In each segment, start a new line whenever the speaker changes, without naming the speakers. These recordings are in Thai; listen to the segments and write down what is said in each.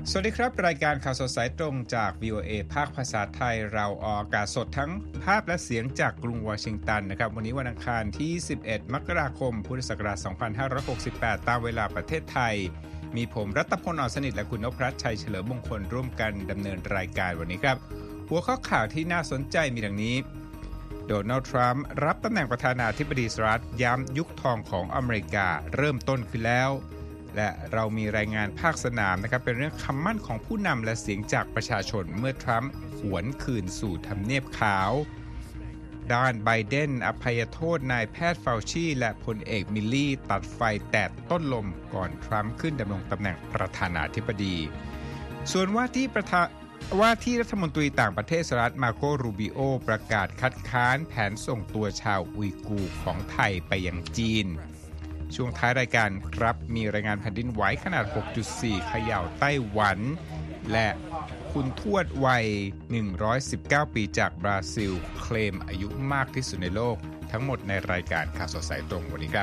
สวัสดีครับรายการข่าวสดสายตรงจาก VOA ภาคภาษาไทยเราออกอากาศสดทั้งภาพและเสียงจากกรุงวอชิงตันนะครับวันนี้วันอังคารที่11มกราคมพุทธศักราช2568ตามเวลาประเทศไทยมีผมรัตพล อ่อนสนิทและคุณนพรัตน์ชัยเฉลิมมงคลร่วมกันดำเนินรายการวันนี้ครับหัวข้อข่าวที่น่าสนใจมีดังนี้โดนัลด์ทรัมป์รับตำแหน่งประธานาธิบดีสหรัฐย้ำยุคทองของอเมริกาเริ่มต้นขึ้นแล้วและเรามีรายงานภาคสนามนะครับเป็นเรื่องคำมั่นของผู้นำและเสียงจากประชาชนเมื่อทรัมป์หวนคืนสู่ทำเนียบขาวด้านไบเดนอภัยโทษนายแพทย์เฟาชีและพลเอกมิลลี่ตัดไฟแตะต้นลมก่อนทรัมป์ขึ้นดำรงตำแหน่งประธานาธิบดีส่วนว่าที่รัฐมนตรีต่างประเทศสหรัฐมาโกรูบิโอประกาศคัดค้านแผนส่งตัวชาวอุยกูร์ของไทยไปยังจีนช่วงท้ายรายการครับมีรายงานแผ่นดินไหวขนาด 6.4 เขย่าไต้หวันและคุณทวดวัย119 ปีจากบราซิลเคลมอายุมากที่สุดในโลกทั้งหมดในรายการข่าวสดสายตรงวันนี้ครับ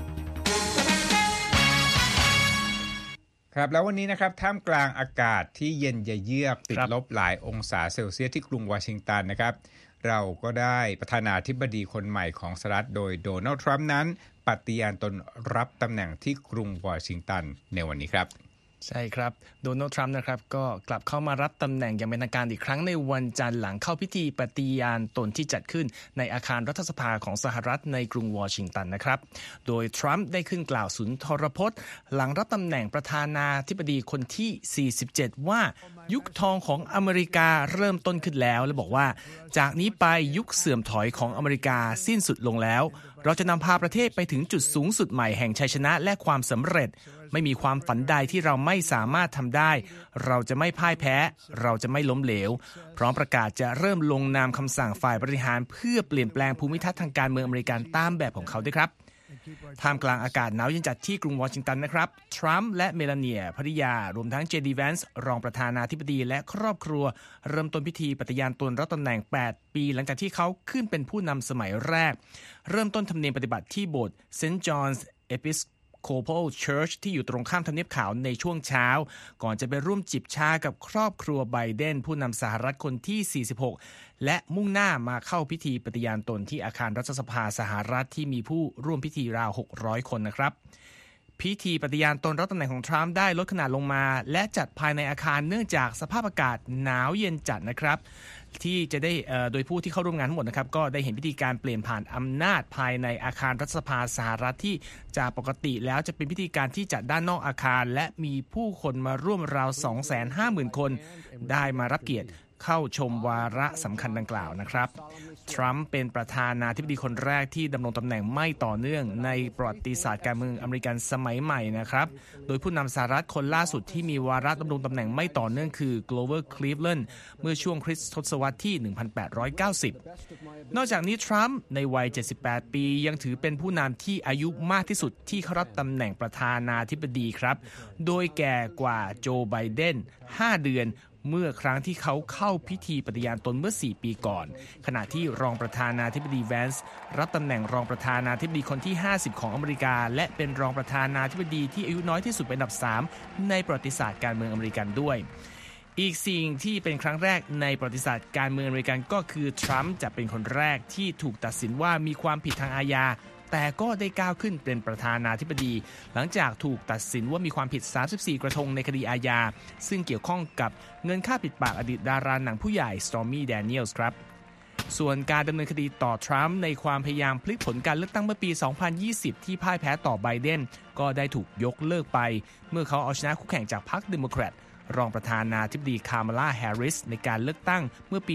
ครับแล้ววันนี้นะครับท่ามกลางอากาศที่เย็นเยือกติดลบหลายองศาเซลเซียสที่กรุงวอชิงตันนะครับเราก็ได้ประธานาธิบดีคนใหม่ของสหรัฐโดยโดนัลด์ทรัมป์นั้นปฏิญาณตนรับตำแหน่งที่กรุงวอชิงตันในวันนี้ครับ
ใช่ครับโดนัลด์ทรัมป์นะครับก็กลับเข้ามารับตำแหน่งอย่างเป็นทางการอีกครั้งในวันจันทร์หลังเข้าพิธีปฏิญาณตนที่จัดขึ้นในอาคารรัฐสภาของสหรัฐในกรุงวอชิงตันนะครับโดยทรัมป์ได้ขึ้นกล่าวสุนทรพจน์หลังรับตำแหน่งประธานาธิบดีคนที่47ว่ายุคทองของอเมริกาเริ่มต้นขึ้นแล้วและบอกว่าจากนี้ไปยุคเสื่อมถอยของอเมริกาสิ้นสุดลงแล้วเราจะนำพาประเทศไปถึงจุดสูงสุดใหม่แห่งชัยชนะและความสำเร็จไม่มีความฝันใดที่เราไม่สามารถทำได้เราจะไม่พ่ายแพ้เราจะไม่ล้มเหลวพร้อมประกาศจะเริ่มลงนามคำสั่งฝ่ายบริหารเพื่อเปลี่ยนแปลงภูมิทัศน์ทางการเมืองอเมริกันตามแบบของเขาด้วยครับท่ามกลางอากาศหนาวเย็นจัดที่กรุงวอชิงตันนะครับทรัมป์และเมลาเนียภริยารวมทั้งเจดีแวนซ์รองประธานาธิบดีและครอบครัวเริ่มต้นพิธีปฏิญาณตนรับตำแหน่ง8ปีหลังจากที่เขาขึ้นเป็นผู้นำสมัยแรกเริ่มต้นธรรมเนียมปฏิบัติที่โบสถ์ St. John's Episcopal Church ที่อยู่ตรงข้ามทำเนียบขาวในช่วงเช้าก่อนจะไปร่วมจิบชากับครอบครัวไบเดนผู้นำสหรัฐคนที่46และมุ่งหน้ามาเข้าพิธีปฏิญาณตนที่อาคารรัฐสภาสหรัฐที่มีผู้ร่วมพิธีราว600คนนะครับพิธีปฏิญาณตนรับตำแหน่งของทรัมป์ได้ลดขนาดลงมาและจัดภายในอาคารเนื่องจากสภาพอากาศหนาวเย็นจัดนะครับที่จะได้โดยผู้ที่เข้าร่วมงานทั้งหมดนะครับก็ได้เห็นพิธีการเปลี่ยนผ่านอำนาจภายในอาคารรัฐสภาสหรัฐที่จากปกติแล้วจะเป็นพิธีการที่จัดด้านนอกอาคารและมีผู้คนมาร่วมราว 250,000 คนได้มารับเกียรติเข้าชมวาระสำคัญดังกล่าวนะครับทรัมป์เป็นประธานาธิบดีคนแรกที่ดำรงตำแหน่งไม่ต่อเนื่องในประวัติศาสตร์การเมืองอเมริกันสมัยใหม่นะครับโดยผู้นำสหรัฐคนล่าสุดที่มีวาระดำรงตำแหน่งไม่ต่อเนื่องคือ Grover Cleveland เมื่อช่วงคริสตศตวรรษที่ 1890 นอกจากนี้ทรัมป์ในวัย 78 ปียังถือเป็นผู้นำที่อายุมากที่สุดที่เข้ารับตำแหน่งประธานาธิบดีครับโดยแก่กว่าโจไบเดน 5 เดือนเมื่อครั้งที่เขาเข้าพิธีปฏิญาณตนเมื่อ4ปีก่อนขณะที่รองประธานาธิบดีแวนซ์รับตำแหน่งรองประธานาธิบดีคนที่50ของอเมริกาและเป็นรองประธานาธิบดีที่อายุน้อยที่สุดเป็นอันดับ3ในประวัติศาสตร์การเมืองอเมริกันด้วยอีกสิ่งที่เป็นครั้งแรกในประวัติศาสตร์การเมืองอเมริกันก็คือทรัมป์จะเป็นคนแรกที่ถูกตัดสินว่ามีความผิดทางอาญาแต่ก็ได้ก้าวขึ้นเป็นประธานาธิบดีหลังจากถูกตัดสินว่ามีความผิด34กระทงในคดีอาญาซึ่งเกี่ยวข้องกับเงินค่าปิดปากอดีตดาราหนังผู้ใหญ่ Stormy Daniels ครับส่วนการดำเนินคดีต่อทรัมป์ในความพยายามพลิกผลการเลือกตั้งเมื่อปี 2020 ที่พ่ายแพ้ต่อไบเดนก็ได้ถูกยกเลิกไปเมื่อเขาเอาชนะคู่แข่งจากพรรคเดโมแครตรองประธานาธิบดีคามาลาแฮร์ริสในการเลือกตั้งเมื่อปี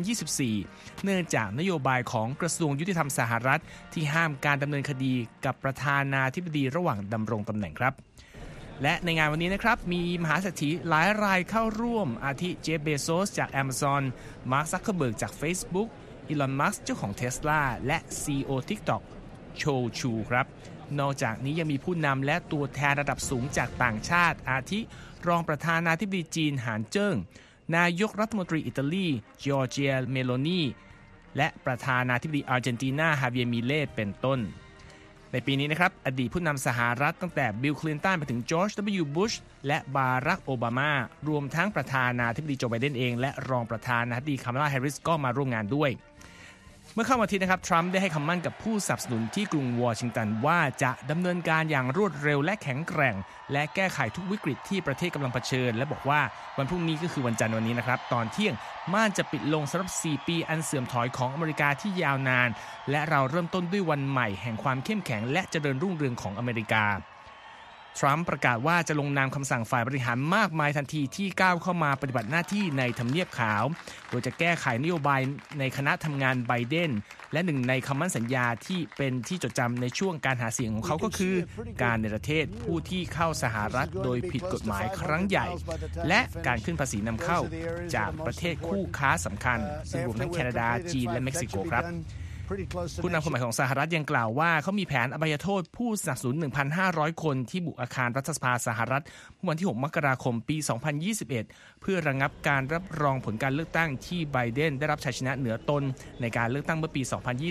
2024 เนื่องจากนโยบายของกระทรวงยุติธรรมสหรัฐที่ห้ามการดำเนินคดีกับประธานาธิบดีระหว่างดำรงตำแหน่งครับและในงานวันนี้นะครับมีมหาเศรษฐีหลายรายเข้าร่วมอาทิเจฟ เบโซสจาก Amazon มาร์ค ซักเคอร์เบิร์กจาก Facebook อีลอน มัสก์เจ้าของ Tesla และ CEO TikTok โชชูครับนอกจากนี้ยังมีผู้นำและตัวแทนระดับสูงจากต่างชาติอาทิรองประธานาธิบดีจีนหานเจิ้งนายกรัฐมนตรีอิตาลีจอร์เจียเมโลนีและประธานาธิบดีอาร์เจนตินาฮาเวียร์มิเล่เป็นต้นในปีนี้นะครับอดีตผู้นำสหรัฐตั้งแต่บิล คลินตันไปถึงจอร์จ W. บุชและบารัก โอบามารวมทั้งประธานาธิบดีโจไบเดนเองและรองประธานาธิบดีคามาลา แฮร์ริสก็มาร่วมงานด้วยเมื่อเข้าวันอาทิตย์นะครับทรัมป์ได้ให้คำมั่นกับผู้สนับสนุนที่กรุงวอชิงตันว่าจะดำเนินการอย่างรวดเร็วและแข็งแกร่งและแก้ไขทุกวิกฤตที่ประเทศกำลังเผชิญและบอกว่าวันพรุ่งนี้ก็คือวันจันทร์วันนี้นะครับตอนเที่ยงม่านจะปิดลงสำหรับ4ปีอันเสื่อมถอยของอเมริกาที่ยาวนานและเราเริ่มต้นด้วยวันใหม่แห่งความเข้มแข็งและเจริญรุ่งเรืองของอเมริกาทรัมป์ประกาศว่าจะลงนามคำสั่งฝ่ายบริหารมากมายทันทีที่ก้าวเข้ามาปฏิบัติหน้าที่ในทำเนียบขาวโดยจะแก้ไขนโยบายในคณะทำงานไบเดนและหนึ่งในคำมั่นสัญญาที่เป็นที่จดจำในช่วงการหาเสียงของเขาก็คือการเนรเทศผู้ที่เข้าสหรัฐโดยผิดกฎหมายครั้งใหญ่และการขึ้นภาษีนำเข้าจากประเทศคู่ค้าสำคัญซึ่งรวมทั้งแคนาดาจีนและเม็กซิโกครับผู้นำคนใหม่ของสหรัฐยังกล่าวว่าเขามีแผนอภัยโทษผู้สนับสนุน 1,500 คนที่บุกอาคารรัฐสภาสหรัฐเมื่อวันที่ 6 มกราคม ปี 2021 เพื่อระงับการรับรองผลการเลือกตั้งที่ไบเดนได้รับชัยชนะเหนือตนในการเลือกตั้งเมื่อปี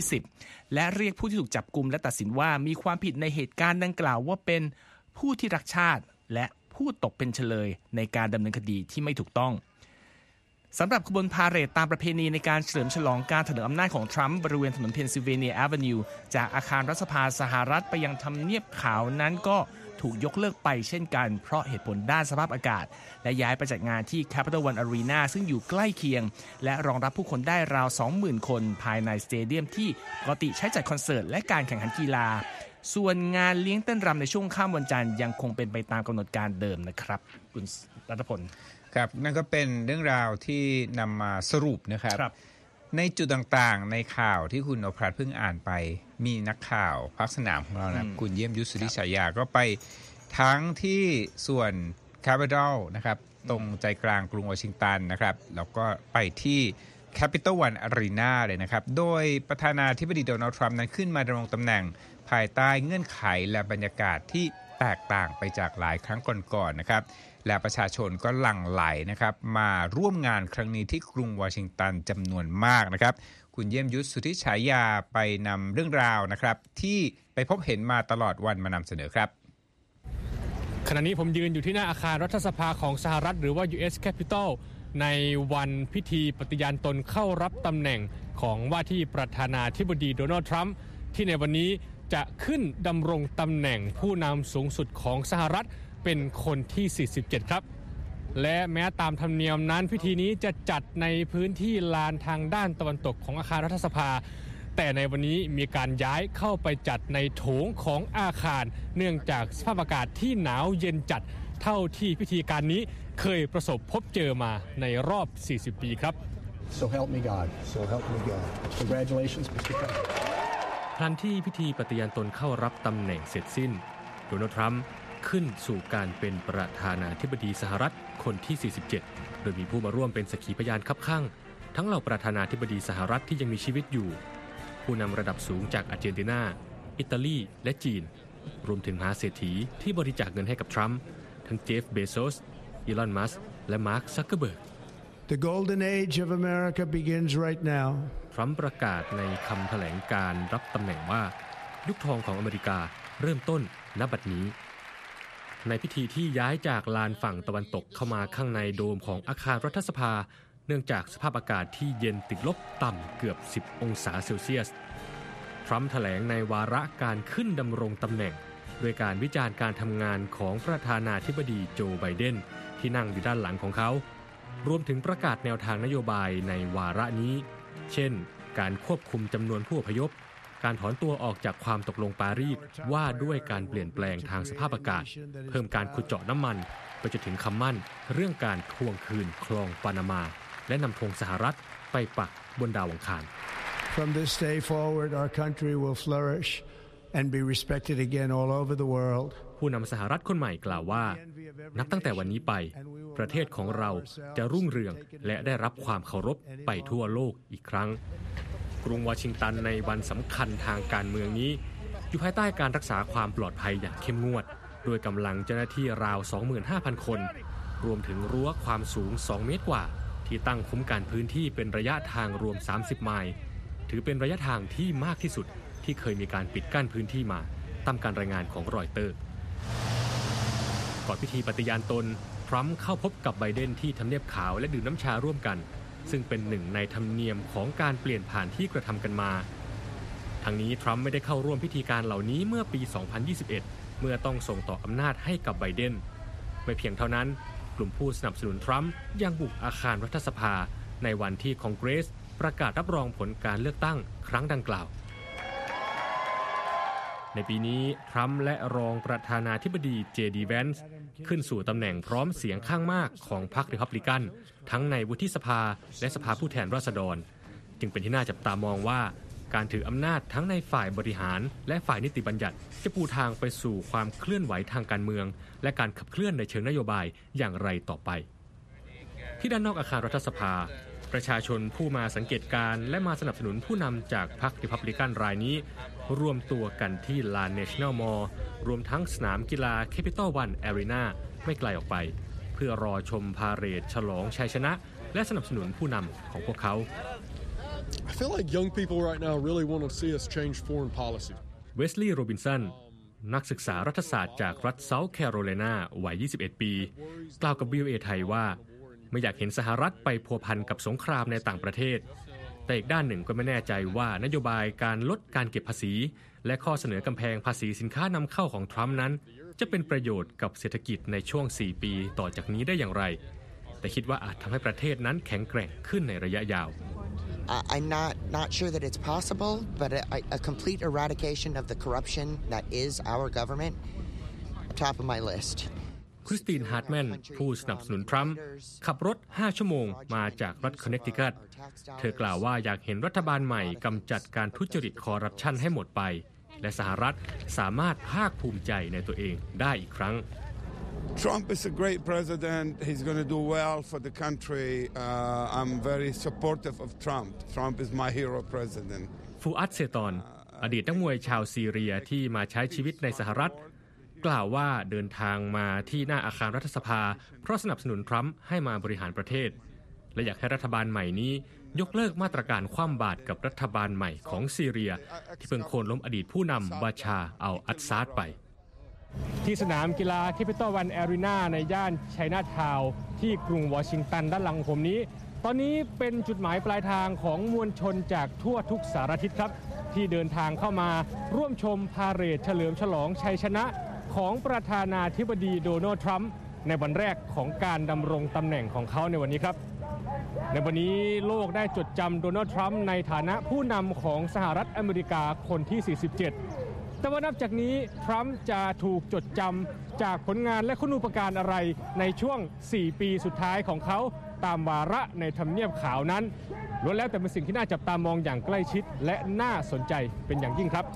2020 และเรียกผู้ที่ถูกจับกุมและตัดสินว่ามีความผิดในเหตุการณ์ดังกล่าวว่าเป็นผู้ที่รักชาติและผู้ตกเป็นเฉลยในการดำเนินคดีที่ไม่ถูกต้องสำหรับขบวนพาเหรดตามประเพณีในการเฉลิมฉลองการถืออำนาจของทรัมป์บริเวณถนนเพนซิลเวเนียแอเวนิวจากอาคารรัฐสภาสหรัฐไปยังทำเนียบขาวนั้นก็ถูกยกเลิกไปเช่นกันเพราะเหตุผลด้านสภาพอากาศและย้ายไปจัดงานที่ Capital One Arena ซึ่งอยู่ใกล้เคียงและรองรับผู้คนได้ราว 20,000 คนภายในสเตเดียมที่ปกติใช้จัดคอนเสิร์ตและการแข่งขันกีฬาส่วนงานเลี้ยงเต้นรำในช่วงค่ำวันจันทร์ยังคงเป็นไปตามกำหนดการเดิมนะครับคุณรัตพล
ครับนั่นก็เป็นเรื่องราวที่นำมาสรุปนะครับในจุดต่างๆในข่าวที่คุณนพรัตน์เพิ่งอ่านไปมีนักข่าวภาคสนามของเรานะคุณเยี่ยมยุทธสุริฉายาก็ไปทั้งที่ส่วน Capitol นะครับตรงใจกลางกรุงวอชิงตันนะครับแล้วก็ไปที่ Capital One Arena เลยนะครับโดยประธานาธิบดีโดนัลด์ทรัมป์นั้นขึ้นมาดำรงตำแหน่งภายใต้เงื่อนไขและบรรยากาศที่แตกต่างไปจากหลายครั้งก่อนๆนะครับและประชาชนก็หลั่งไหลนะครับมาร่วมงานครั้งนี้ที่กรุงวอชิงตันจำนวนมากนะครับคุณเยี่ยมยุทธสุริฉายาไปนำเรื่องราวนะครับที่ไปพบเห็นมาตลอดวันมานำเสนอครับ
ขณะนี้ผมยืนอยู่ที่หน้าอาคารรัฐสภาของสหรัฐหรือว่า U.S. Capitol ในวันพิธีปฏิญาณตนเข้ารับตำแหน่งของว่าที่ประธานาธิบดีโดนัลด์ทรัมป์ที่ในวันนี้จะขึ้นดำรงตำแหน่งผู้นำสูงสุดของสหรัฐเป็นคนที่ 47 ครับและแม้ตามธรรมเนียมนั้นพิธีนี้จะจัดในพื้นที่ลานทางด้านตะวันตกของอาคารรัฐสภาแต่ในวันนี้มีการย้ายเข้าไปจัดในโถงของอาคารเนื่องจากสภาพอากาศที่หนาวเย็นจัดเท่าที่พิธีการนี้เคยประสบพบเจอมาในรอบ 40 ปีครับ
So help me God. So help me God. Congratulations, Mr. Trump.
ทันที่พิธีปฏิญาณตนเข้ารับตำแหน่งเสร็จสิ้นโดนัลด์ทรัมป์ขึ้นสู่การเป็นประธานาธิบดีสหรัฐคนที่ 47 โดยมีผู้มาร่วมเป็นสักขีพยานคับข้างทั้งเหล่าประธานาธิบดีสหรัฐที่ยังมีชีวิตอยู่ผู้นำระดับสูงจากอาร์เจนตินาอิตาลีและจีนรวมถึงมหาเศรษฐีที่บริจาคเงินให้กับทรัมป์ทั้งเจฟ เบโซส อีลอน มัสก์และมาร์ค ซักเคอร์เบิร์ก
The golden age of America begins right now.
ทรัมป์ประกาศในคำแถลงการรับตำแหน่งว่ายุคทองของอเมริกาเริ่มต้นณบัดนี้ในพิธีที่ย้ายจากลานฝั่งตะวันตกเข้ามาข้างในโดมของอาคารรัฐสภาเนื่องจากสภาพอากาศที่เย็นติดลบต่ำเกือบ 10 องศาเซลเซียสทรัมป์แถลงในวาระการขึ้นดำรงตำแหน่งโดยการวิจารณ์การทำงานของประธานาธิบดีโจไบเดนที่นั่งอยู่ด้านหลังของเขารวมถึงประกาศแนวทางนโยบายในวาระนี้เช่นการควบคุมจำนวนผู้อพยพการถอนตัวออกจากความตกลงปารีสว่าด้วยการเปลี่ยนแปลงทางสภาพอากาศเพิ่มการขุดเจาะน้ำมันไปจนถึงคำมั่นเรื่องการทวงคืนคลองปานามาและนำธงสหรัฐไปปักบนดาวอังคาร
From this day forward, our country will flourish and be respected again all over the world.
ผู้นำสหรัฐคนใหม่กล่าวว่านับตั้งแต่วันนี้ไปประเทศของเราจะรุ่งเรืองและได้รับความเคารพไปทั่วโลกอีกครั้งกรุงวอชิงตันในวันสำคัญทางการเมืองนี้อยู่ภายใต้การรักษาความปลอดภัยอย่างเข้มงวดโดยกำลังเจ้าหน้าที่ราว 25,000 คนรวมถึงรั้วความสูง 2 เมตรกว่าที่ตั้งคุ้มกันพื้นที่เป็นระยะทางรวม 30 ไมล์ถือเป็นระยะทางที่มากที่สุดที่เคยมีการปิดกั้นพื้นที่มาตามการรายงานของรอยเตอร์ก่อนพิธีปฏิญาณตนทรัมป์เข้าพบกับไบเดนที่ทำเนียบขาวและดื่มน้ำชาร่วมกันซึ่งเป็นหนึ่งในธรรมเนียมของการเปลี่ยนผ่านที่กระทำกันมาทั้งนี้ทรัมป์ไม่ได้เข้าร่วมพิธีการเหล่านี้เมื่อปี 2021 เมื่อต้องส่งต่ออำนาจให้กับไบเดนไม่เพียงเท่านั้นกลุ่มผู้สนับสนุนทรัมป์ยังบุกอาคารรัฐสภาในวันที่คองเกรสประกาศรับรองผลการเลือกตั้งครั้งดังกล่าวในปีนี้ทรัมป์และรองประธานาธิบดีเจดี แวนซ์ขึ้นสู่ตำแหน่งพร้อมเสียงข้างมากของพรรครีพับลิกันทั้งในวุฒิสภาและสภาผู้แทนราษฎรจึงเป็นที่น่าจับตามองว่าการถืออำนาจทั้งในฝ่ายบริหารและฝ่ายนิติบัญญัติจะปูทางไปสู่ความเคลื่อนไหวทางการเมืองและการขับเคลื่อนในเชิงนโยบายอย่างไรต่อไปที่ด้านนอกอาคารรัฐสภาประชาชนผู้มาสังเกตการและมาสนับสนุนผู้นำจากพรรครีพับลิกันรายนี้รวมตัวกันที่ลาน National Mall รวมทั้งสนามกีฬา Capital One Arena ไม่ไกลออกไปเพื่อรอชมพาเหรดฉลองชัยชนะและสนับสนุนผู้นำของพวกเขา
I feel like young people right now really want to see us change foreign policy.
เวสลีย์ โรบินสันนักศึกษารัฐศาสตร์จากรัฐเซาท์แคโรไลนาวัย 21 ปีกล่าวกับ VOA ไทยว่าไม่อยากเห็นสหรัฐไปพัวพันกับสงครามในต่างประเทศแต่อีกด้านหนึ่งก็ไม่แน่ใจว่านโยบายการลดการเก็บภาษีและข้อเสนอกำแพงภาษีสินค้านำเข้าของทรัมป์นั้นจะเป็นประโยชน์กับเศรษฐกิจในช่วง 4 ปีต่อจากนี้ได้อย่างไรแต่คิดว่าอาจทำให้ประเทศนั้นแข็งแกร่งขึ้นในระยะยาว
I'm not sure that it's possible, but a complete eradication of the corruption that is our government, top of my list.
คริสติน ฮาร์ทแมนผู้สนับสนุนทรัมป์ขับรถ 5 ชั่วโมงมาจากรัฐคอนเนคติคัตเธอกล่าวว่าอยากเห็นรัฐบาลใหม่กำจัดการทุจริตคอร์รัปชันให้หมดไปและสหรัฐสามารถภาคภูมิใจในตัวเองได้อีกครั้ง
Trump is a great president. He's going to do well for the country. I'm very supportive of Trump. Trump is my hero president.
ฟูอัด เซตอนอดีตนักมวยชาวซีเรียที่มาใช้ชีวิตในสหรัฐกล่าวว่าเดินทางมาที่หน้าอาคารรัฐสภาเพราะสนับสนุนทรัมป์ให้มาบริหารประเทศและอยากให้รัฐบาลใหม่นี้ยกเลิกมาตรการคว่ำบาตรกับรัฐบาลใหม่ของซีเรียที่เพิ่งโค่นล้มอดีตผู้นำบาชาอัลอัสซาดไปที่สนามกีฬา Capital One Arena ในย่านไชน่าทาวน์ที่กรุงวอชิงตันด้านหลังผมนี้ตอนนี้เป็นจุดหมายปลายทางของมวลชนจากทั่วทุกสารทิศครับที่เดินทางเข้ามาร่วมชมพาเหรดเฉลิมฉลองชัยชนะของประธานาธิบดีโดนัลด์ทรัมป์ในวันแรกของการดำรงตำแหน่งของเขาในวันนี้ครับในวันนี้โลกได้จดจำโดนัลด์ทรัมป์ในฐานะผู้นำของสหรัฐอเมริกาคนที่ 47แต่ว่านับจากนี้ทรัมป์จะถูกจดจำจากผลงานและคุณูปการอะไรในช่วง 4 ปีสุดท้ายของเขาตามวาระในทำเนียบขาวนั้นล้วนแล้วแต่เป็นสิ่งที่น่าจับตามองอย่างใกล้ชิดและน่าสนใจเป็นอย่างยิ่งครับ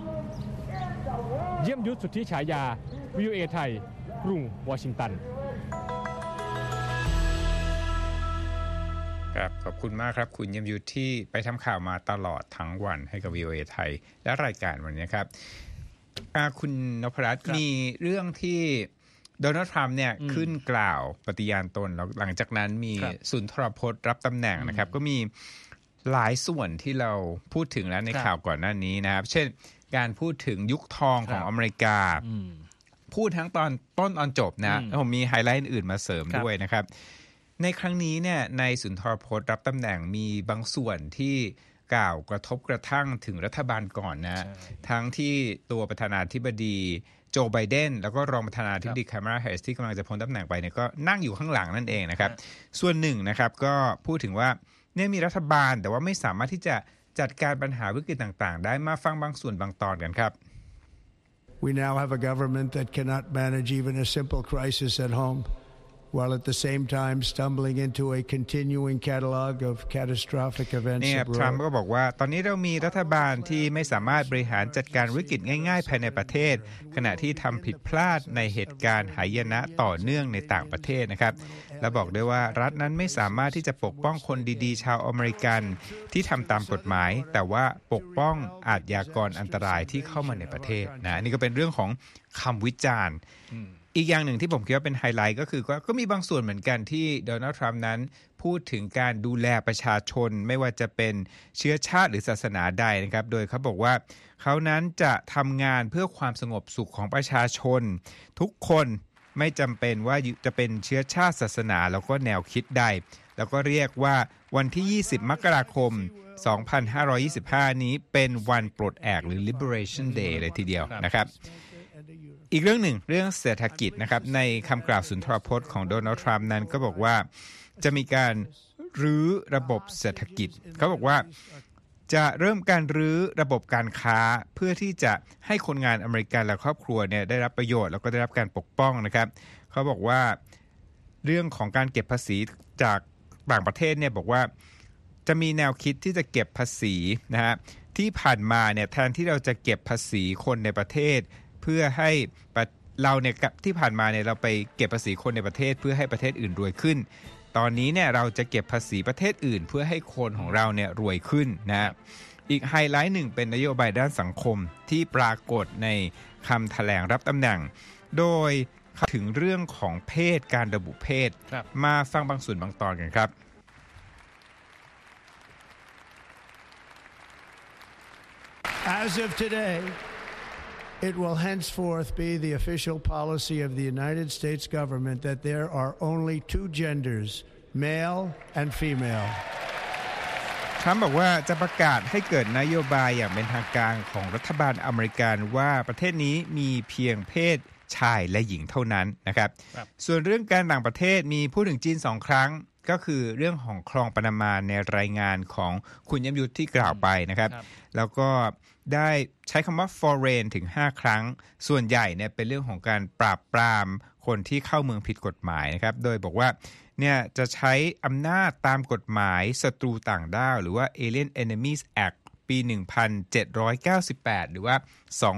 เยี่ยมยุทธสุทธิฉายา VOA ไทยกรุงวอชิงตัน
ครับขอบคุณมากครับคุณเยี่ยมยุทธที่ไปทำข่าวมาตลอดทั้งวันให้กับ VOA ไทยและรายการวันนี้ครับคุณนพรัตน์มีเรื่องที่โดนัลด์ทรัมป์เนี่ยขึ้นกล่าวปฏิญาณตนแล้วหลังจากนั้นมีสุนทรพจน์รับตำแหน่งนะครับก็มีหลายส่วนที่เราพูดถึงแล้วในข่าวก่อนหน้านี้นะครับเช่นการพูดถึงยุคทองของอเมริกาพูดทั้งตอนต้นตอนจบนะผมมีไฮไลท์อื่นมาเสริมด้วยนะครับในครั้งนี้เนี่ยในสุนทรพจน์รับตำแหน่งมีบางส่วนที่กล่าวกระทบกระทั่งถึงรัฐบาลก่อนนะทั้งที่ตัวประธานาธิบดีโจไบเดนแล้วก็รองประธานาธิบดีคามาลาแฮริสที่กำลังจะพ้นตำแหน่งไปเนี่ยก็นั่งอยู่ข้างหลังนั่นเองนะครับส่วนหนึ่งนะครับก็พูดถึงว่าเนี่ยมีรัฐบาลแต่ว่าไม่สามารถที่จะจัดการปัญหาวิกฤตต่างๆได้มาฟังบางส่วนบางตอนกันครับ
We now have a government that cannot manage even a simple crisis at home, while at the same time stumbling into a continuing catalog of catastrophic events abroad.
ทรัมป์ก็บอกว่าตอนนี้เรามีรัฐบาลที่ไม่สามารถบริหารจัดการวิกฤตง่ายๆภายในประเทศขณะที่ทำผิดพลาดในเหตุการณ์หายนะต่อเนื่องในต่างประเทศนะครับและบอกด้วยว่ารัฐนั้นไม่สามารถที่จะปกป้องคนดีๆชาวอเมริกันที่ทำตามกฎหมายแต่ว่าปกป้องอาชญากรอันตรายที่เข้ามาในประเทศนะนี่ก็เป็นเรื่องของคำวิจารณ์อีกอย่างหนึ่งที่ผมคิดว่าเป็นไฮไลท์ก็คือก็มีบางส่วนเหมือนกันที่โดนัลด์ทรัมป์นั้นพูดถึงการดูแลประชาชนไม่ว่าจะเป็นเชื้อชาติหรือศาสนาใดนะครับโดยเขาบอกว่าเขานั้นจะทำงานเพื่อความสงบสุขของประชาชนทุกคนไม่จำเป็นว่าจะเป็นเชื้อชาติศาสนาแล้วก็แนวคิดใดแล้วก็เรียกว่าวันที่20มกราคม2525นี้เป็นวันปลดแอกหรือ Liberation Day เลยทีเดียวนะครับอีกเรื่องหนึ่งเรื่องเศรษฐกิจนะครับในคำกล่าวสุนทรพจน์ของโดนัลด์ทรัมป์นั้นก็บอกว่าจะมีการรื้อระบบเศรษฐกิจเขาบอกว่าจะเริ่มการรื้อระบบการค้าเพื่อที่จะให้คนงานอเมริกันและครอบครัวเนี่ยได้รับประโยชน์แล้วก็ได้รับการปกป้องนะครับเขาบอกว่าเรื่องของการเก็บภาษีจากต่างประเทศเนี่ยบอกว่าจะมีแนวคิดที่จะเก็บภาษีนะฮะที่ผ่านมาเนี่ยแทนที่เราจะเก็บภาษีคนในประเทศเพื่อให้เราเนี่ยที่ผ่านมาเนี่ยเราไปเก็บภาษีคนในประเทศเพื่อให้ประเทศอื่นรวยขึ้นตอนนี้เนี่ยเราจะเก็บภาษีประเทศอื่นเพื่อให้คนของเราเนี่ยรวยขึ้นนะอีกไฮไลท์หนึ่งเป็นนโยบายด้านสังคมที่ปรากฏในคำแถลงรับตำแหน่งโดยถึงเรื่องของเพศการระบุเพศมาฟังบางส่วนบางตอนกันครับ
As of today, it will henceforth be the official policy of the United States government that there are only two genders, male and female.
ทรัมป์บอกว่าจะประกาศให้เกิดนโยบายอย่างเป็นทางการของรัฐบาลอเมริกันว่าประเทศนี้มีเพียงเพศชายและหญิงเท่านั้นนะครับส่วนเรื่องการต่างประเทศมีพูดถึงจีน2ครั้งก็คือเรื่องของคลองปานามาในรายงานของคุณยมยุทธที่กล่าวไปนะครับแล้วก็ได้ใช้คำว่า foreign ถึง5ครั้งส่วนใหญ่เนี่ยเป็นเรื่องของการปราบปรามคนที่เข้าเมืองผิดกฎหมายนะครับโดยบอกว่าเนี่ยจะใช้อำนาจตามกฎหมายศัตรูต่างด้าวหรือว่า Alien Enemies Act ปี 1798 หรือว่า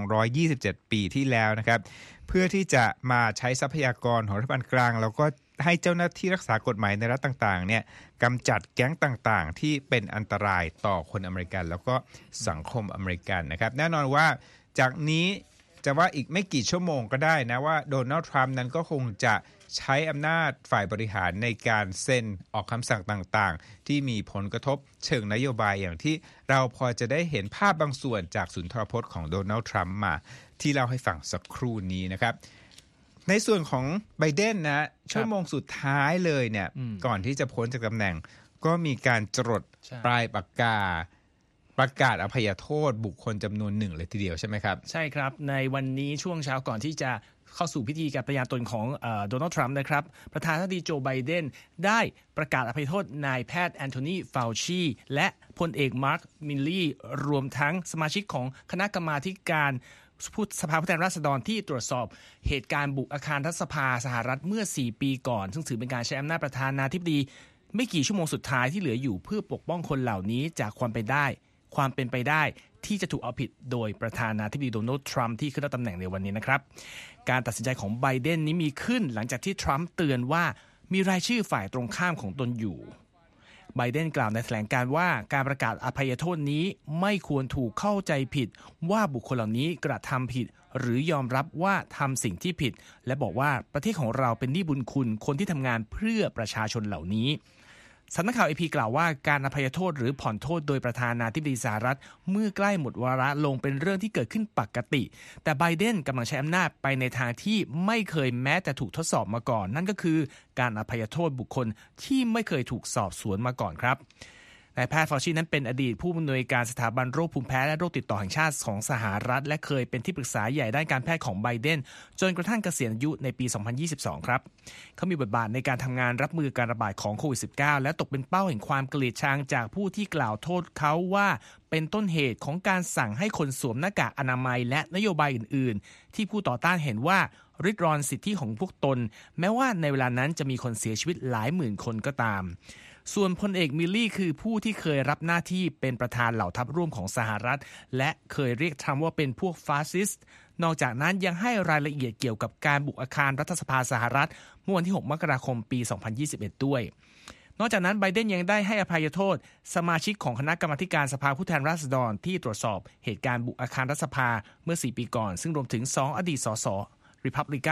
227 ปีที่แล้วนะครับเพื่อที่จะมาใช้ทรัพยากรของรัฐบาลกลางแล้วก็ให้เจ้าหน้าที่รักษากฎหมายในรัฐต่างๆเนี่ยกำจัดแก๊งต่างๆที่เป็นอันตรายต่อคนอเมริกันแล้วก็สังคมอเมริกันนะครับแน่นอนว่าจากนี้จะว่าอีกไม่กี่ชั่วโมงก็ได้นะว่าโดนัลด์ทรัมป์นั้นก็คงจะใช้อำนาจฝ่ายบริหารในการเซ็นออกคำสั่งต่างๆที่มีผลกระทบเชิงนโยบายอย่างที่เราพอจะได้เห็นภาพบางส่วนจากสุนทรพจน์ของโดนัลด์ทรัมป์มาที่เล่าให้ฟังสักครู่นี้นะครับในส่วนของไบเดนนะชั่วโมงสุดท้ายเลยเนี่ยก่อนที่จะพ้นจากตำแหน่งก็มีการจรดปลายปากกาประกาศอภัยโทษบุคคลจำนวนหนึ่งเลยทีเดียวใช่ไหมครับใช่ครับในวันนี้ช่วงเช้าก่อนที่จะเข้าสู่พิธีการปฏิญาณตนของโดนัลด์ทรัมป์นะครับประธานาธิบดีโจไบเดนได้ประกาศอภัยโทษนายแพทย์แอนโทนีฟาวชีและพลเอกมาร์คมิลลี่รวมทั้งสมาชิกของคณะกรรมาธิการสภาผู้แทนราษฎรที่ตรวจสอบเหตุการณ์บุกอาคารรัฐสภาสหรัฐเมื่อ4ปีก่อนซึ่งถือเป็นการใช้อำนาจประธานาธิบดีไม่กี่ชั่วโมงสุดท้ายที่เหลืออยู่เพื่อปกป้องคนเหล่านี้จากความเป็นไปได้ที่จะถูกเอาผิดโดยประธานาธิบดีโดนัลด์ทรัมป์ที่ขึ้นรับตำแหน่งในวันนี้นะครับการตัดสินใจของไบเดนนี้มีขึ้นหลังจากที่ทรัมป์เตือนว่ามีรายชื่อฝ่ายตรงข้ามของตนอยู่ไบเดนกล่าวในแถลงการณ์ว่าการประกาศอภัยโทษนี้ไม่ควรถูกเข้าใจผิดว่าบุคคลเหล่านี้กระทำผิดหรือยอมรับว่าทำสิ่งที่ผิดและบอกว่าประเทศของเราเป็นหนี้บุญคุณคนที่ทำงานเพื่อประชาชนเหล่านี้สำนักข่าว AP กล่าวว่าการอภัยโทษหรือผ่อนโทษโดยประธานาธิบดีสหรัฐเมื่อใกล้หมดวาระลงเป็นเรื่องที่เกิดขึ้นปกติแต่ไบเดนกำลังใช้อำนาจไปในทางที่ไม่เคยแม้แต่ถูกทดสอบมาก่อนนั่นก็คือการอภัยโทษบุคคลที่ไม่เคยถูกสอบสวนมาก่อนครับนายแพทย์ฟาวชีนั้นเป็นอดีตผู้อำนวยการสถาบันโรคภูมิแพ้และโรคติดต่อแห่งชาติของสหรัฐและเคยเป็นที่ปรึกษาใหญ่ด้านการแพทย์ของไบเดนจนกระทั่งเกษียณอายุในปี 2022 ครับเขามีบทบาทในการทำงานรับมือการระบาดของโควิด -19 และตกเป็นเป้าแห่งความเกลียดชังจากผู้ที่กล่าวโทษเขาว่าเป็นต้นเหตุของการสั่งให้คนสวมหน้ากากอนามัยและนโยบายอื่นๆที่ผู้ต่อต้านเห็นว่าริดรอนสิทธิของพวกตนแม้ว่าในเวลานั้นจะมีคนเสียชีวิตหลายหมื่นคนก็ตามส่วนพลเอกมิลลี่คือผู้ที่เคยรับหน้าที่เป็นประธานเหล่าทัพร่วมของสหรัฐและเคยเรียกทรัมป์ว่าเป็นพวกฟาสซิสต์นอกจากนั้นยังให้รายละเอียดเกี่ยวกับการบุกอาคารรัฐสภาสหรัฐเมื่อวันที่6มกราคมปี 2021 ด้วยนอกจากนั้นไบเดนยังได้ให้อภัยโทษสมาชิกของคณะกรรมาธิการสภาผู้แทนราษฎรที่ตรวจสอบเหตุการณ์บุกอาคารรัฐสภาเมื่อ4ปีก่อนซึ่งรวมถึง2อดีตสสริพับลิกัน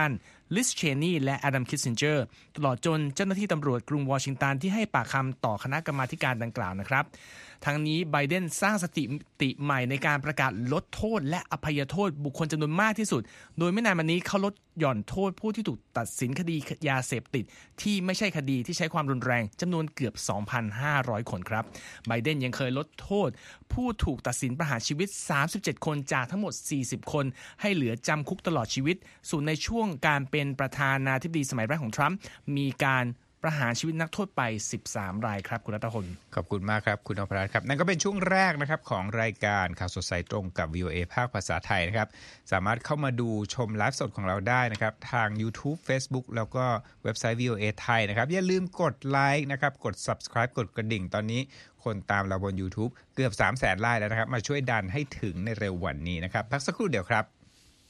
ลิสเชนีและอดัมคิสซินเจอร์ตลอดจนเจ้าหน้าที่ตำรวจกรุงวอชิงตันที่ให้ปากคำต่อคณะกรรมาการดังกล่าวนะครับทั้งนี้ไบเดนสร้างสถิติใหม่ในการประกาศลดโทษและอภัยโทษบุคคลจำนวนมากที่สุดโดยไม่นานมานี้เขาลดหย่อนโทษผู้ที่ถูกตัดสินคดียาเสพติดที่ไม่ใช่คดีที่ใช้ความรุนแรงจำนวนเกือบ 2,500 คนครับไบเดนยังเคยลดโทษผู้ถูกตัดสินประหารชีวิต37คนจากทั้งหมด40คนให้เหลือจำคุกตลอดชีวิตส่วนในช่วงการเป็นประธานาธิบดีสมัยแรกของทรัมป์มีการประหารชีวิตนักโทษไป13รายครับคุณรัตพล
ขอบคุณมากครับคุณอภรัตน์ครับนั่นก็เป็นช่วงแรกนะครับของรายการข่าวสดสายตรงกับ VOA ภาคภาษาไทยนะครับสามารถเข้ามาดูชมไลฟ์สดของเราได้นะครับทาง YouTube Facebook แล้วก็เว็บไซต์ VOA ไทยนะครับอย่าลืมกดไลค์นะครับกด Subscribe กดกระดิ่งตอนนี้คนตามเราบน YouTube เกือบ 300,000 ไลค์แล้วนะครับมาช่วยดันให้ถึงในเร็ววันนี้นะครับพักสักครู่เดียวครับ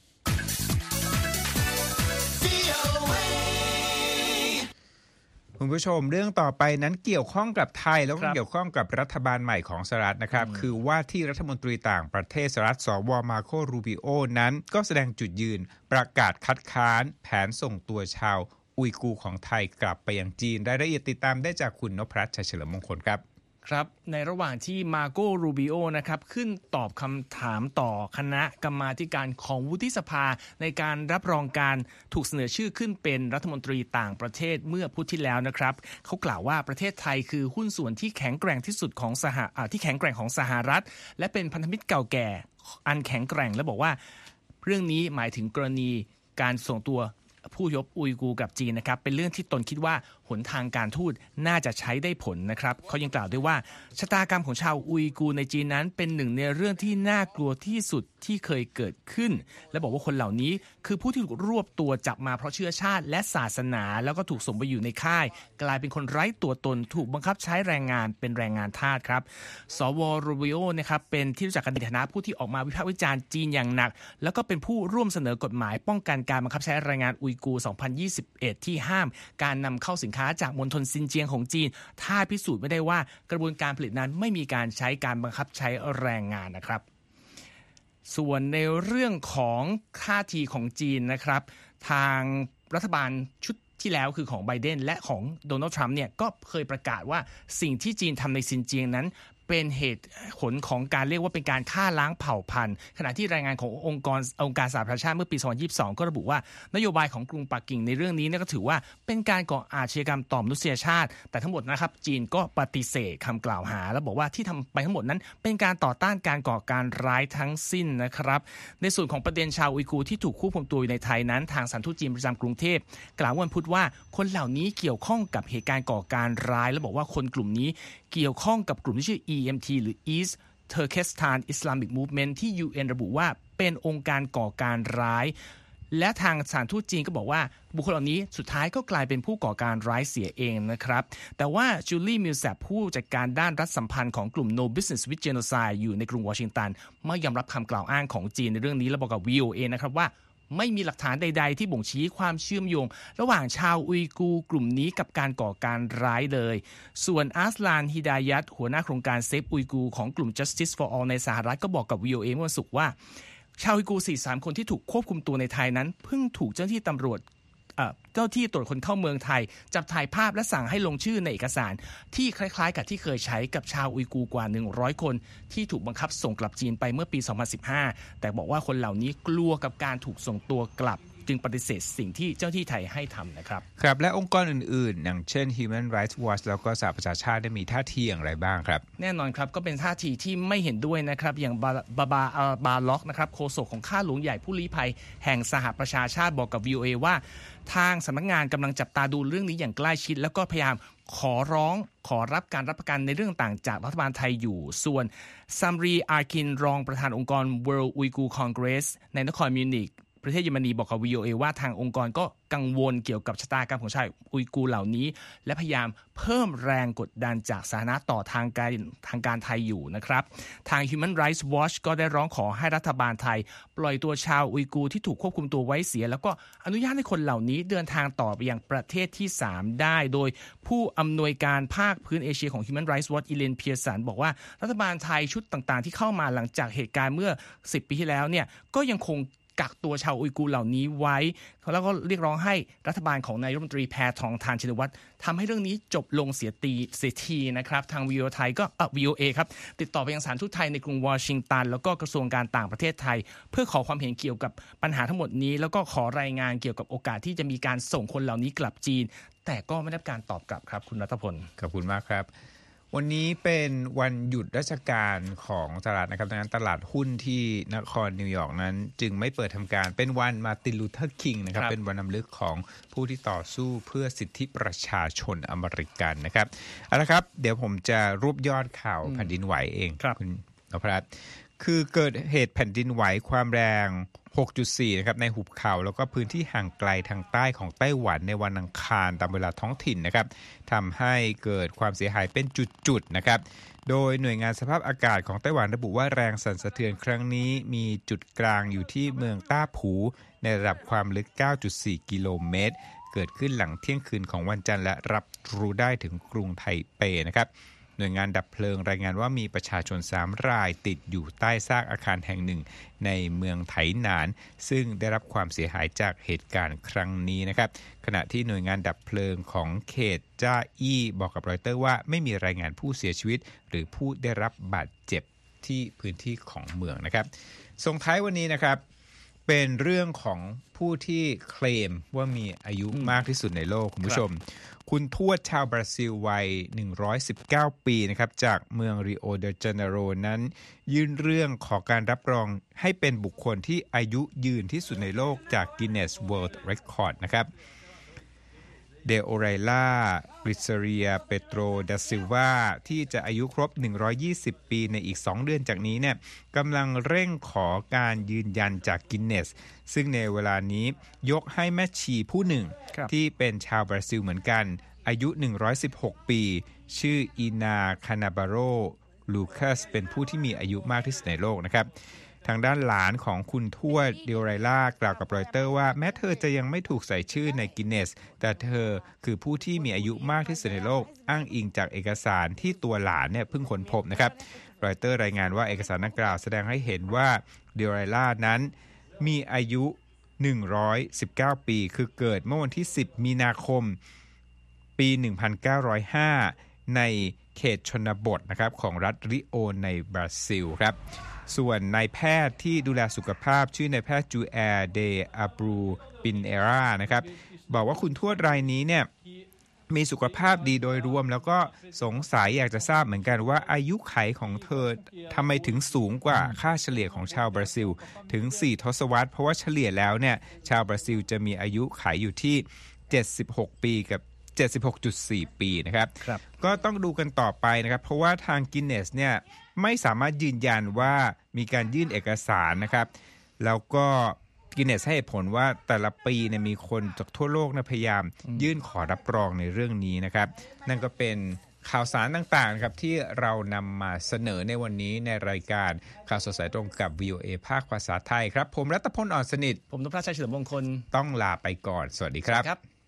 คุณผู้ชมเรื่องต่อไปนั้นเกี่ยวข้องกับไทยแล้วก็เกี่ยวข้องกับรัฐบาลใหม่ของสหรัฐนะครับคือว่าที่รัฐมนตรีต่างประเทศสหรัฐสว.มาโค รูบิโอนั้นก็แสดงจุดยืนประกาศคัดค้านแผนส่งตัวชาวอุยกูร์ของไทยกลับไปยังจีนรายละเอียดติดตามได้จากคุณนพรัตน์ ชัยเฉลิมมงคลครับ
ครับในระหว่างที่มาโก รูบิโอนะครับขึ้นตอบคำถามต่อคณะกรรมาธิการของวุฒิสภาในการรับรองการถูกเสนอชื่อขึ้นเป็นรัฐมนตรีต่างประเทศเมื่อพุธที่แล้วนะครับเขากล่าวว่าประเทศไทยคือหุ้นส่วนที่แข็งแกร่งที่สุดของที่แข็งแกร่งของสหรัฐและเป็นพันธมิตรเก่าแก่อันแข็งแกร่งและบอกว่าเรื่องนี้หมายถึงกรณีการส่งตัวผู้ยพอุยกูร์กับจีนนะครับเป็นเรื่องที่ตนคิดว่าหนทางการทูตน่าจะใช้ได้ผลนะครับเขายังกล่าวด้วยว่าชะตากรรมของชาวอุยกูร์ในจีนนั้นเป็นหนึ่งในเรื่องที่น่ากลัวที่สุดที่เคยเกิดขึ้นและบอกว่าคนเหล่านี้คือผู้ที่ถูกรวบตัวจับมาเพราะเชื้อชาติและศาสนาแล้วก็ถูกส่งไปอยู่ในค่ายกลายเป็นคนไร้ตัวตนถูกบังคับใช้แรงงานเป็นแรงงานทาสครับสว.รูบิโอนะครับเป็นที่รู้จักกันในฐานะผู้ที่ออกมาวิพากษ์วิจารณ์จีนอย่างหนักแล้วก็เป็นผู้ร่วมเสนอกฎหมายป้องกันการบังคับใช้แรงงานอุยกูร์ 2021 ที่ห้ามการนำเข้าสินค้าจากมณฑลซินเจียงของจีนถ้าพิสูจน์ไม่ได้ว่ากระบวนการผลิตนั้นไม่มีการใช้การบังคับใช้แรงงานนะครับส่วนในเรื่องของท่าทีของจีนนะครับทางรัฐบาลชุดที่แล้วคือของไบเดนและของโดนัลด์ทรัมป์เนี่ยก็เคยประกาศว่าสิ่งที่จีนทำในซินเจียงนั้นเป็นเหตุผลของการเรียกว่าเป็นการฆ่าล้างเผ่าพันธุ์ขณะที่รายงานขององค์การสหประชาชาติเมื่อปี 2022 ก็ระบุว่านโยบายของกรุงปักกิ่งในเรื่องนี้ก็ถือว่าเป็นการก่ออาชญากรรมต่อมนุษยชาติแต่ทั้งหมดนะครับจีนก็ปฏิเสธคำกล่าวหาและบอกว่าที่ทำไปทั้งหมดนั้นเป็นการต่อต้านการก่อการร้ายทั้งสิ้นนะครับในส่วนของประเด็นชาวอุยกูร์ที่ถูกควบคุมตัวอยู่ในไทยนั้นทางสถานทูตจีนประจำกรุงเทพกล่าววันพุธว่าคนเหล่านี้เกี่ยวข้องกับเหตุการณ์ก่อการร้ายและบอกว่าคนกลุ่มนี้เกี่ยวข้องกับกลุ่มที่ชื่อ EMT หรือ East Turkestan Islamic Movement ที่ UN ระบุว่าเป็นองค์การก่อการร้ายและทางสถานทูตจีนก็บอกว่าบุคคลเหล่านี้สุดท้ายก็กลายเป็นผู้ก่อการร้ายเสียเองนะครับแต่ว่าจูลี่มิลแซปผู้จัดการด้านรัฐสัมพันธ์ของกลุ่ม No Business with Genocide อยู่ในกรุงวอชิงตันไม่ยอมรับคำกล่าวอ้างของจีนในเรื่องนี้และบอกกับ VOA นะครับว่าไม่มีหลักฐานใดๆที่บ่งชี้ความเชื่อมโยงระหว่างชาวอุยกูร์กลุ่มนี้กับการก่อการร้ายเลยส่วนอาสลานฮิดายัตหัวหน้าโครงการเซฟอุยกูร์ของกลุ่ม Justice for All ในสหรัฐก็บอกกับ VOA เมื่อวันศุกร์ว่าชาวอุยกูร์43คนที่ถูกควบคุมตัวในไทยนั้นเพิ่งถูกเจ้าหน้าที่ตำรวจเจ้าที่ตรวจคนเข้าเมืองไทยจับถ่ายภาพและสั่งให้ลงชื่อในเอกสารที่คล้ายๆกับที่เคยใช้กับชาวอุยกูร์กว่า100คนที่ถูกบังคับส่งกลับจีนไปเมื่อปี 2015 แต่บอกว่าคนเหล่านี้กลัวกับการถูกส่งตัวกลับจึงปฏิเสธสิ่งที่เจ้าที่ไทยให้ทำนะครับ
ครับและองค์กรอื่นๆอย่างเช่น Human Rights Watch แล้วก็สหประชาชาติได้มีท่าทีอย่างไรบ้างครับ
แน่นอนครับก็เป็นท่าทีที่ไม่เห็นด้วยนะครับอย่างบาล็อกนะครับโฆษกของข้าหลวงใหญ่ผู้ลี้ภัยแห่งสหประชาชาติบอกกับ VOA ว่าทางสำนักงานกำลังจับตาดูเรื่องนี้อย่างใกล้ชิดแล้วก็พยายามขอรับการรับประกันในเรื่องต่างจากรัฐบาลไทยอยู่ส่วนซัมรีอาร์คินรองประธานองค์กร World Uyghur Congress ในนครมิวนิกประเทศเยอรมนีบอกกับ VOA ว่าทางองค์กรก็กังวลเกี่ยวกับชะตากรรมของชาวอุยกูร์เหล่านี้และพยายามเพิ่มแรงกดดันจากสาธารณะต่อทางการไทยอยู่นะครับทาง Human Rights Watch ก็ได้ร้องขอให้รัฐบาลไทยปล่อยตัวชาวอุยกูร์ที่ถูกควบคุมตัวไว้เสียแล้วก็อนุญาตให้คนเหล่านี้เดินทางต่อไปยังประเทศที่3ได้โดยผู้อำนวยการภาคพื้นเอเชียของ Human Rights Watch อีเลนเพียร์สันบอกว่ารัฐบาลไทยชุดต่างๆที่เข้ามาหลังจากเหตุการณ์เมื่อ10 ปีที่แล้วเนี่ยก็ยังคงกักตัวชาวอุยกูร์เหล่านี้ไว้แล้วก็เรียกร้องให้รัฐบาลของนายรัฐมนตรีแพทองธารชินวัตรทำให้เรื่องนี้จบลงเสียทีนะครับทาง VOA ครับติดต่อไปยังสถานทูตไทยในกรุงวอชิงตันแล้วก็กระทรวงการต่างประเทศไทยเพื่อขอความเห็นเกี่ยวกับปัญหาทั้งหมดนี้แล้วก็ขอรายงานเกี่ยวกับโอกาสที่จะมีการส่งคนเหล่านี้กลับจีนแต่ก็ไม่ได้การตอบกลับครับคุณรัฐพล
ขอบคุณมากครับวันนี้เป็นวันหยุดราชการของตลาดนะครับดังนั้นตลาดหุ้นที่นครนิวยอร์กนั้นจึงไม่เปิดทำการเป็นวันมาร์ตินลูเทอร์คิงนะครับเป็นวันรำลึกของผู้ที่ต่อสู้เพื่อสิทธิประชาชนอเมริกันนะครับเอาละครับเดี๋ยวผมจะรวบยอดข่าวแผ่นดินไหวเองคุณนพรัตน์คือเกิดเหตุแผ่นดินไหวความแรง 6.4 นะครับในหุบเขาแล้วก็พื้นที่ห่างไกลทางใต้ของไต้หวันในวันอังคารตามเวลาท้องถิ่นนะครับทำให้เกิดความเสียหายเป็นจุดๆนะครับโดยหน่วยงานสภาพอากาศของไต้หวันระบุว่าแรงสั่นสะเทือนครั้งนี้มีจุดกลางอยู่ที่เมืองต้าผูในระดับความลึก 9.4 กิโลเมตรเกิดขึ้นหลังเที่ยงคืนของวันจันทร์และรับรู้ได้ถึงกรุงไทเปนะครับหน่วยงานดับเพลิงรายงานว่ามีประชาชน3รายติดอยู่ใต้ซากอาคารแห่งหนึ่งในเมืองไถหนานซึ่งได้รับความเสียหายจากเหตุการณ์ครั้งนี้นะครับขณะที่หน่วยงานดับเพลิงของเขตจ้าอี้บอกกับรอยเตอร์ว่าไม่มีรายงานผู้เสียชีวิตหรือผู้ได้รับบาดเจ็บที่พื้นที่ของเมืองนะครับส่งท้ายวันนี้นะครับเป็นเรื่องของผู้ที่เคลมว่ามีอายุมากที่สุดในโลกคุณผู้ชมคุณทวดชาวบราซิลวัย119ปีนะครับจากเมืองริโอเดจาเนโรนั้นยื่นเรื่องขอการรับรองให้เป็นบุคคลที่อายุยืนที่สุดในโลกจาก Guinness World Record นะครับเดโอไรล่ากริเซเรียเปโตรดาซิลวาที่จะอายุครบ120ปีในอีก2เดือนจากนี้เนี่ยกำลังเร่งขอการยืนยันจาก Guinness ซึ่งในเวลานี้ยกให้แม่ชีผู้หนึ่งที่เป็นชาวบราซิลเหมือนกันอายุ116ปีชื่ออีนาคานาบาโรลูคัสเป็นผู้ที่มีอายุมากที่สุดในโลกนะครับทางด้านหลานของคุณทวดเดโอไรล่ากล่าวกับรอยเตอร์ว่าแม้เธอจะยังไม่ถูกใส่ชื่อในกินเนสแต่เธอคือผู้ที่มีอายุมากที่สุดในโลกอ้างอิงจากเอกสารที่ตัวหลานเนี่ยเพิ่งค้นพบนะครับรอยเตอร์รายงานว่าเอกสารดังกล่าวแสดงให้เห็นว่าเดโอไรล่านั้นมีอายุ119ปีคือเกิดเมื่อวันที่10มีนาคมปี1905ในเขตชนบทนะครับของรัฐริโอในบราซิลครับส่วนนายแพทย์ที่ดูแลสุขภาพชื่อนายแพทย์จูแอร์เดอาบรูปินเอรานะครับบอกว่าคุณทวดรายนี้เนี่ยมีสุขภาพดีโดยรวมแล้วก็สงสัยอยากจะทราบเหมือนกันว่าอายุขัยของเธอทำไมถึงสูงกว่าค่าเฉลี่ยของชาวบราซิลถึง4ทศวรรษเพราะว่าเฉลี่ยแล้วเนี่ยชาวบราซิลจะมีอายุขัยอยู่ที่76ปีกับ76.4 ปีนะครับก็ต้องดูกันต่อไปนะครับเพราะว่าทาง Guinness เนี่ยไม่สามารถยืนยันว่ามีการยื่นเอกสารนะครับแล้วก็ Guinness ให้ผลว่าแต่ละปีเนี่ยมีคนจากทั่วโลกนะพยายามยื่นขอรับรองในเรื่องนี้นะครับนั่นก็เป็นข่าวสารต่างๆนะครับที่เรานำมาเสนอในวันนี้ในรายการข่าวสดสายตรงกับ VOA ภาคภาษาไทยครับผมรัตพล อ่อนสนิท
ผมนพชัย เฉลิมมงคล
ต้องลาไปก่อนสวัสดีครับ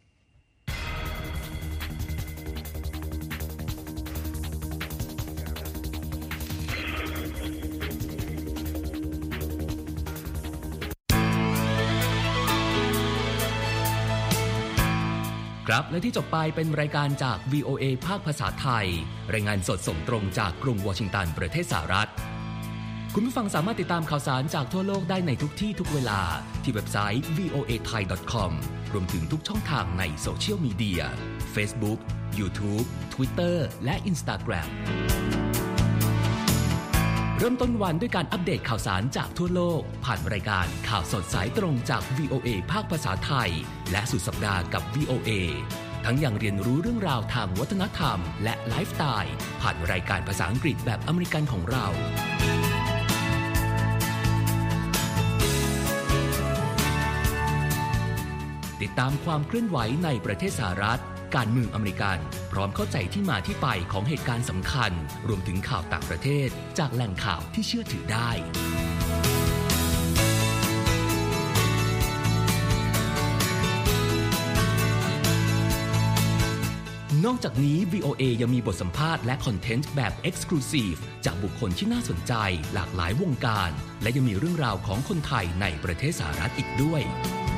ครับและที่จบไปเป็นรายการจาก VOA ภาคภาษาไทยรายงานสดส่งตรงจากกรุงวอชิงตันประเทศสหรัฐคุณผู้ฟังสามารถติดตามข่าวสารจากทั่วโลกได้ในทุกที่ทุกเวลาที่เว็บไซต์ voathai.com รวมถึงทุกช่องทางในโซเชียลมีเดีย Facebook YouTube Twitter และ Instagram เริ่มต้นวันด้วยการอัปเดตข่าวสารจากทั่วโลกผ่านรายการข่าวสดสายตรงจาก VOA ภาคภาษาไทยและสุดสัปดาห์กับ VOA ทั้งยังเรียนรู้เรื่องราวทางวัฒนธรรมและไลฟ์สไตล์ผ่านรายการภาษาอังกฤษแบบอเมริกันของเราติดตามความเคลื่อนไหวในประเทศสหรัฐการเมืองอเมริกันพร้อมเข้าใจที่มาที่ไปของเหตุการณ์สำคัญรวมถึงข่าวต่างประเทศจากแหล่งข่าวที่เชื่อถือได้นอกจากนี้ VOA ยังมีบทสัมภาษณ์และคอนเทนต์แบบ Exclusive จากบุคคลที่น่าสนใจหลากหลายวงการและยังมีเรื่องราวของคนไทยในประเทศสหรัฐอีกด้วย